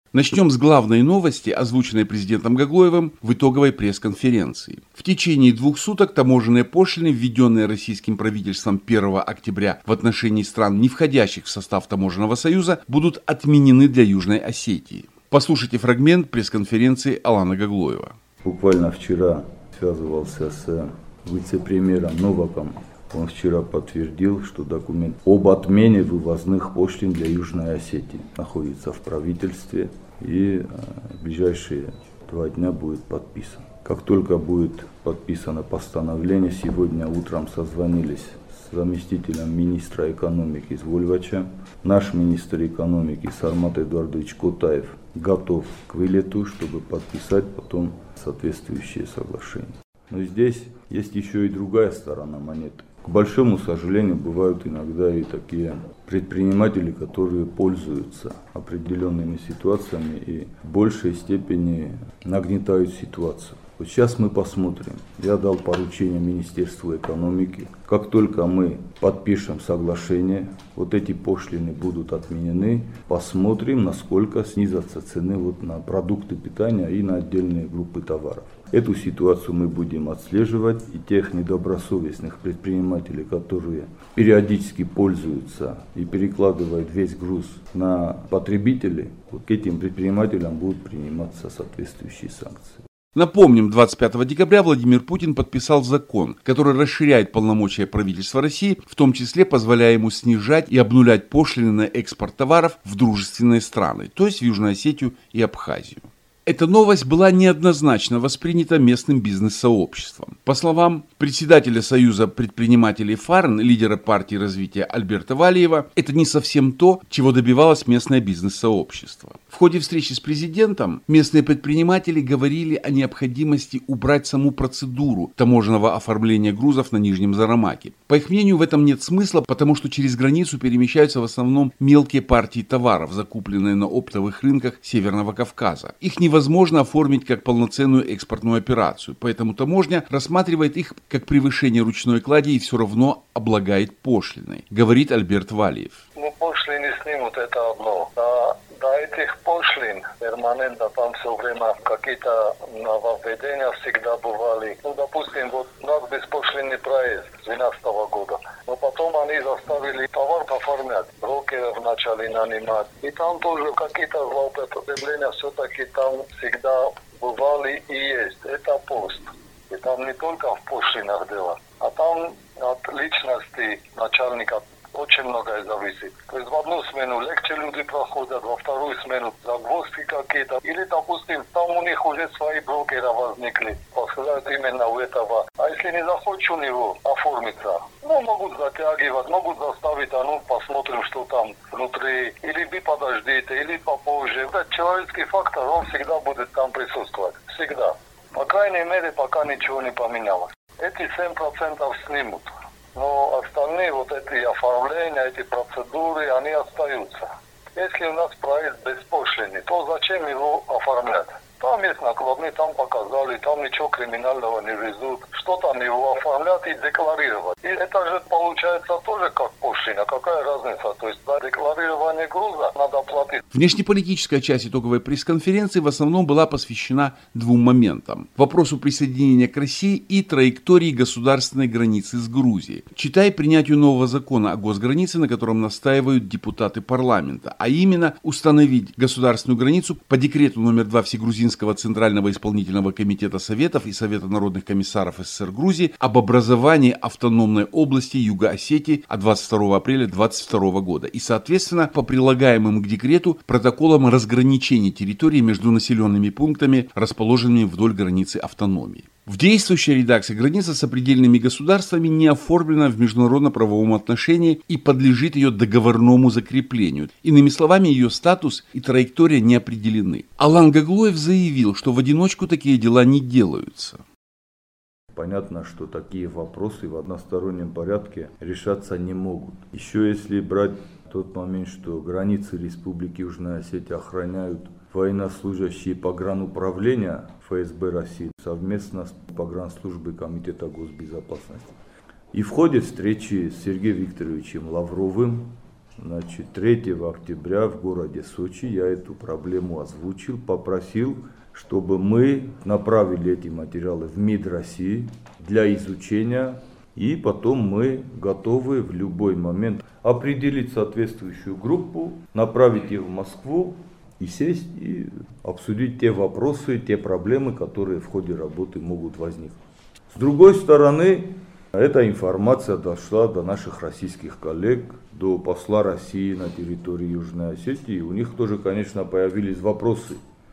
Начнем с главной новости, озвученной президентом Гаглоевым в итоговой пресс-конференции. В течение 2 суток таможенные пошлины, введенные российским правительством 1 октября в отношении стран, не входящих в состав Таможенного союза, будут отменены для Южной Осетии. Послушайте фрагмент пресс-конференции Алана Гаглоева. Буквально вчера связывался с вице-премьером Новаком. Он вчера подтвердил, что документ об отмене вывозных пошлин для Южной Осетии находится в правительстве и в ближайшие 2 дня будет подписан. Как только будет подписано постановление, сегодня утром созвонились с заместителем министра экономики Звольвача. Наш министр экономики Сармат Эдуардович Котаев готов к вылету, чтобы подписать потом соответствующие соглашения. Но здесь есть еще и другая сторона монеты. К большому сожалению, бывают иногда и такие предприниматели, которые пользуются определенными ситуациями и в большей степени нагнетают ситуацию. Вот сейчас мы посмотрим. Я дал поручение Министерству экономики. Как только мы подпишем соглашение, вот эти пошлины будут отменены. Посмотрим, насколько снизятся цены на продукты питания и на отдельные группы товаров. Эту ситуацию мы будем отслеживать, и тех недобросовестных предпринимателей, которые периодически пользуются и перекладывают весь груз на потребителей, вот к этим предпринимателям будут приниматься соответствующие санкции. Напомним, 25 декабря Владимир Путин подписал закон, который расширяет полномочия правительства России, в том числе позволяя ему снижать и обнулять пошлины на экспорт товаров в дружественные страны, то есть в Южную Осетию и Абхазию. Эта новость была неоднозначно воспринята местным бизнес-сообществом. По словам председателя Союза предпринимателей ФАРН, лидера партии развития Альберта Валиева, это не совсем то, чего добивалось местное бизнес-сообщество. В ходе встречи с президентом местные предприниматели говорили о необходимости убрать саму процедуру таможенного оформления грузов на Нижнем Зарамаке. По их мнению, в этом нет смысла, потому что через границу перемещаются в основном мелкие партии товаров, закупленные на оптовых рынках Северного Кавказа. Их невозможно оформить как полноценную экспортную операцию, поэтому таможня рассматривает их как превышение ручной клади и все равно облагает пошлиной, говорит Альберт Валиев. Пошлины снимут, это одно. До этих пошлин перманентно там все время какие-то нововведения всегда бывали. Допустим, вот у нас беспошлинный проезд с 2012 года. Но потом они заставили товар оформлять, брокеров начали нанимать. И там тоже какие-то злоупотребления все-таки там всегда бывали и есть. Это пост. И там не только в пошлинах дело, а там от личности начальника очень многое зависит. То есть в одну смену легче люди проходят, во вторую смену загвоздки какие-то. Или, допустим, там у них уже свои брокеры возникли, посылают именно у этого. А если не захочешь у него оформиться, могут затягивать, могут заставить, посмотрим, что там внутри. Или вы подождите, или попозже. Этот человеческий фактор, он всегда будет там присутствовать. Всегда. По крайней мере, пока ничего не поменялось. Эти 7% снимут. Но остальные вот эти оформления, эти процедуры, они остаются. Если у нас проезд беспошлинный, то зачем его оформлять? Там есть накладные, там показали, там ничего криминального не везут. Что там его оформлять и декларировать? И это же получается тоже как пошлина. Какая разница? То есть за декларирование груза надо платить. Внешнеполитическая часть итоговой пресс-конференции в основном была посвящена 2 моментам. Вопросу присоединения к России и траектории государственной границы с Грузией. Читай принятию нового закона о госгранице, на котором настаивают депутаты парламента. А именно установить государственную границу по декрету номер 2 Всегрузинского Центрального исполнительного комитета Советов и Совета народных комиссаров СССР Грузии об образовании автономной области Юго-Осетии от 22 апреля 2022 года и, соответственно, по прилагаемым к декрету протоколам разграничения территории между населенными пунктами, расположенными вдоль границы автономии. В действующей редакции граница с сопредельными государствами не оформлена в международно-правовом отношении и подлежит ее договорному закреплению. Иными словами, ее статус и траектория не определены. Алан Гаглоев заявил, что в одиночку такие дела не делаются. Понятно, что такие вопросы в одностороннем порядке решаться не могут. Еще если брать тот момент, что границы Республики Южная Осетия охраняют военнослужащие погрануправления ФСБ России совместно с погранслужбой Комитета госбезопасности. И в ходе встречи с Сергеем Викторовичем Лавровым Значит, 3 октября в городе Сочи я эту проблему озвучил, попросил, чтобы мы направили эти материалы в МИД России для изучения, и потом мы готовы в любой момент определить соответствующую группу, направить их в Москву и сесть и обсудить те вопросы, те проблемы, которые в ходе работы могут возникнуть. С другой стороны, эта информация дошла до наших российских коллег, до посла России на территории Южной Осетии. У них тоже, конечно, появились вопросы.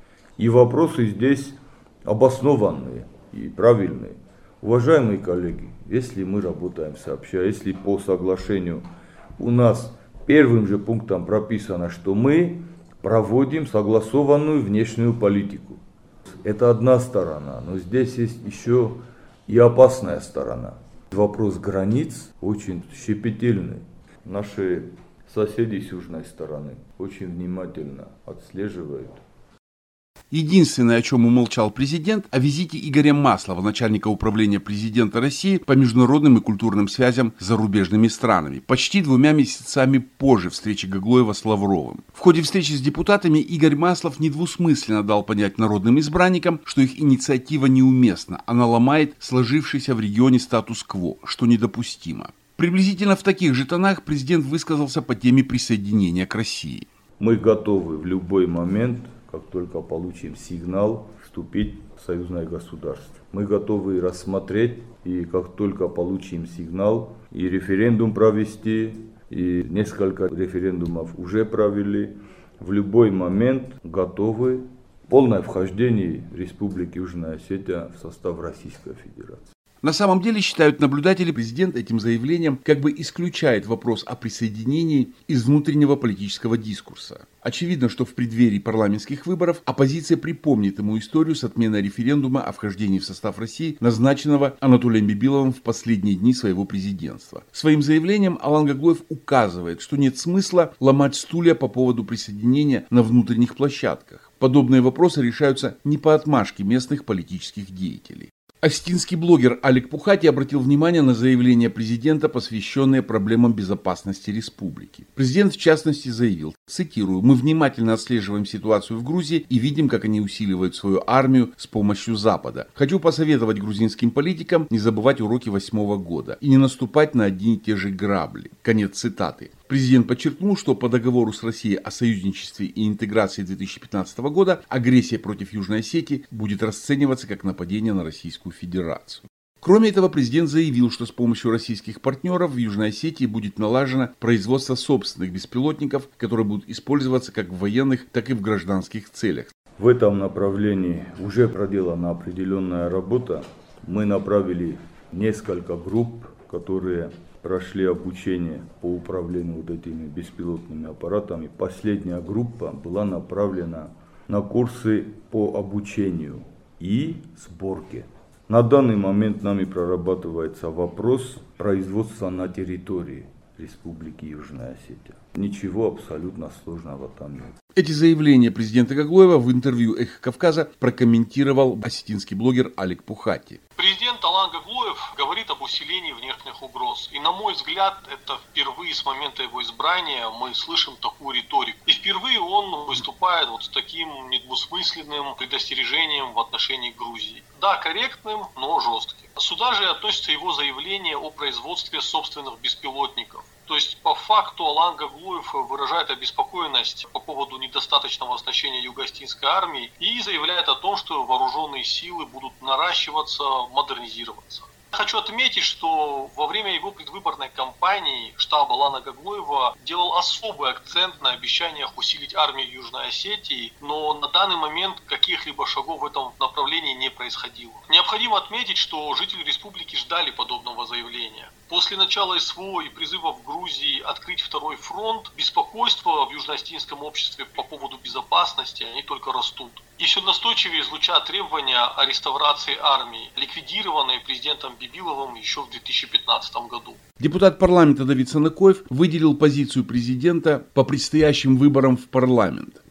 И вопросы здесь обоснованные и правильные. Уважаемые коллеги, если мы работаем сообща, если по соглашению у нас первым же пунктом прописано, что мы проводим согласованную внешнюю политику. Это одна сторона, но здесь есть еще и опасная сторона. Вопрос границ очень щепетильный. Наши соседи с южной стороны очень внимательно отслеживают. Единственное, о чем умолчал президент, о визите Игоря Маслова, начальника управления президента России по международным и культурным связям с зарубежными странами, почти 2 месяцами позже встречи Гаглоева с Лавровым. В ходе встречи с депутатами Игорь Маслов недвусмысленно дал понять народным избранникам, что их инициатива неуместна, она ломает сложившийся в регионе статус-кво, что недопустимо. Приблизительно в таких же тонах президент высказался по теме присоединения к России. Мы готовы в любой момент, как только получим сигнал, вступить в союзное государство. Мы готовы рассмотреть, и как только получим сигнал, и референдум провести, и несколько референдумов уже провели. В любой момент готовы полное вхождение Республики Южная Осетия в состав Российской Федерации. На самом деле, считают наблюдатели, президент этим заявлением как бы исключает вопрос о присоединении из внутреннего политического дискурса. Очевидно, что в преддверии парламентских выборов оппозиция припомнит ему историю с отменой референдума о вхождении в состав России, назначенного Анатолием Бибиловым в последние дни своего президентства. Своим заявлением Алан Гаглоев указывает, что нет смысла ломать стулья по поводу присоединения на внутренних площадках. Подобные вопросы решаются не по отмашке местных политических деятелей. Осетинский блогер Алик Пухати обратил внимание на заявления президента, посвященные проблемам безопасности республики. Президент, в частности, заявил, цитирую, «Мы внимательно отслеживаем ситуацию в Грузии и видим, как они усиливают свою армию с помощью Запада. Хочу посоветовать грузинским политикам не забывать уроки 2008 года и не наступать на одни и те же грабли». Конец цитаты. Президент подчеркнул, что по договору с Россией о союзничестве и интеграции 2015 года агрессия против Южной Осетии будет расцениваться как нападение на Российскую Федерацию. Кроме этого, президент заявил, что с помощью российских партнеров в Южной Осетии будет налажено производство собственных беспилотников, которые будут использоваться как в военных, так и в гражданских целях. В этом направлении уже проделана определенная работа. Мы направили несколько групп, которые прошли обучение по управлению вот этими беспилотными аппаратами. Последняя группа была направлена на курсы по обучению и сборке. На данный момент нами прорабатывается вопрос производства на территории Республики Южная Осетия. Ничего абсолютно сложного там нет. Эти заявления президента Гаглоева в интервью «Эхо Кавказа» прокомментировал осетинский блогер Алик Пухати. Президент Алан Гаглоев говорит об усилении внешних угроз. И на мой взгляд, это впервые с момента его избрания мы слышим такую риторику. И впервые он выступает вот с таким недвусмысленным предостережением в отношении Грузии. Да, корректным, но жестким. Сюда же относится его заявление о производстве собственных беспилотников. То есть, по факту, Алан Гаглоев выражает обеспокоенность по поводу недостаточного оснащения юго-осетинской армии и заявляет о том, что вооруженные силы будут наращиваться, модернизироваться. Хочу отметить, что во время его предвыборной кампании штаб Алана Гаглоева делал особый акцент на обещаниях усилить армию Южной Осетии, но на данный момент каких-либо шагов в этом направлении не происходило. Необходимо отметить, что жители республики ждали подобного заявления. После начала СВО и призыва в Грузии открыть второй фронт, беспокойство в южно-осетинском обществе по поводу безопасности, они только растут. И все настойчивее звучат требования о реставрации армии, ликвидированной президентом Бибиловым еще в 2015 году. Депутат парламента Давид Санакоев выделил позицию президента по предстоящим выборам в парламент.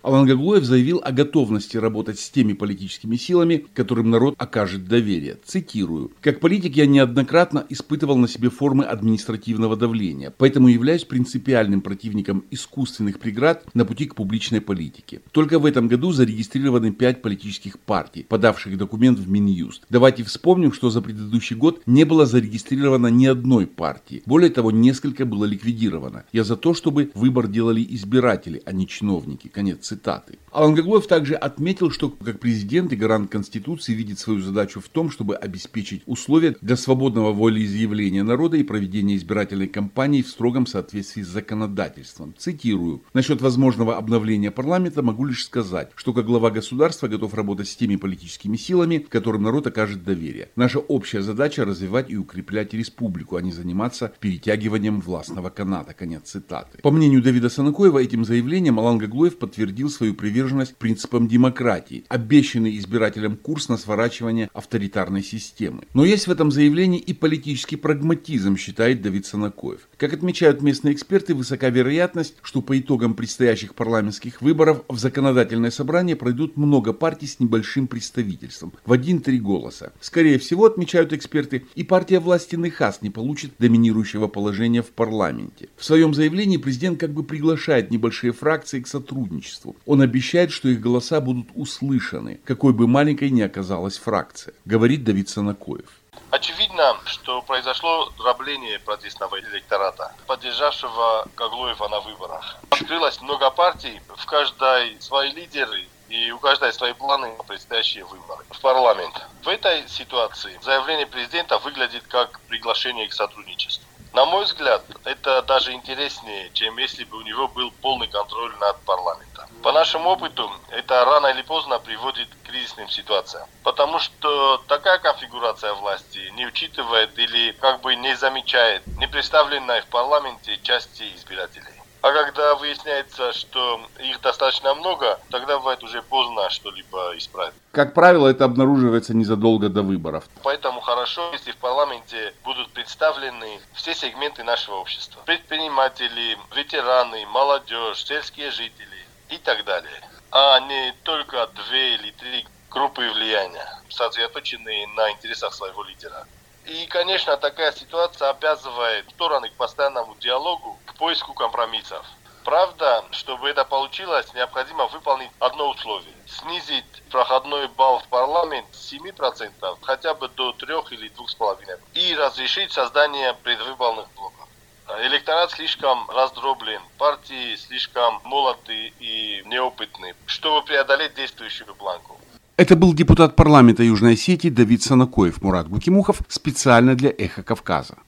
Алан Гаглоев заявил о готовности работать с теми политическими силами, которым народ окажет доверие. Цитирую. «Как политик я неоднократно испытывал на себе формы административного давления, поэтому являюсь принципиальным противником искусственных преград на пути к публичной политике. Только в этом году зарегистрированы 5 политических партий, подавших документ в Минюст. Давайте вспомним, что за предыдущий год не было зарегистрировано ни одной партии. Более того, несколько было ликвидировано. Я за то, чтобы выбор делали избиратели, а не чиновники». Конец цитаты. Алан Гаглоев также отметил, что как президент и гарант Конституции видит свою задачу в том, чтобы обеспечить условия для свободного волеизъявления народа и проведения избирательной кампании в строгом соответствии с законодательством. Цитирую. «Насчет возможного обновления парламента могу лишь сказать, что как глава государства готов работать с теми политическими силами, которым народ окажет доверие. Наша общая задача – развивать и укреплять республику, а не заниматься перетягиванием властного каната». Конец цитаты. По мнению Давида Санакоева, этим заявлением Алан Гаглоев подтвердил свою приверженность принципам демократии, обещанный избирателям курс на сворачивание авторитарной системы. Но есть в этом заявлении и политический прагматизм, считает Давид Санакоев. Как отмечают местные эксперты, высока вероятность, что по итогам предстоящих парламентских выборов в законодательное собрание пройдут много партий с небольшим представительством, в 1-3 голоса. Скорее всего, отмечают эксперты, и партия власти Нехас не получит доминирующего положения в парламенте. В своем заявлении президент как бы приглашает небольшие фракции к сотрудничеству. Он обещает, что их голоса будут услышаны, какой бы маленькой ни оказалась фракция, говорит Давид Санакоев. Очевидно, что произошло дробление протестного электората, поддержавшего Гаглоева на выборах. Открылось много партий, в каждой свои лидеры и у каждой свои планы на предстоящие выборы в парламент. В этой ситуации заявление президента выглядит как приглашение к сотрудничеству. На мой взгляд, это даже интереснее, чем если бы у него был полный контроль над парламентом. По нашему опыту, это рано или поздно приводит к кризисным ситуациям. Потому что такая конфигурация власти не учитывает или как бы не замечает непредставленной в парламенте части избирателей. А когда выясняется, что их достаточно много, тогда бывает уже поздно что-либо исправить. Как правило, это обнаруживается незадолго до выборов. Поэтому хорошо, если в парламенте будут представлены все сегменты нашего общества. Предприниматели, ветераны, молодежь, сельские жители и так далее. А не только 2 или 3 группы влияния, сосредоточенные на интересах своего лидера. И, конечно, такая ситуация обязывает стороны к постоянному диалогу, к поиску компромиссов. Правда, чтобы это получилось, необходимо выполнить одно условие. Снизить проходной балл в парламент с 7% хотя бы до 3 или 2,5%. И разрешить создание предвыборных блоков. Электорат слишком раздроблен, партии слишком молоды и неопытны, чтобы преодолеть действующую планку. Это был депутат парламента Южной Осетии Давид Санакоев. Мурат Гукимухов специально для «Эхо Кавказа».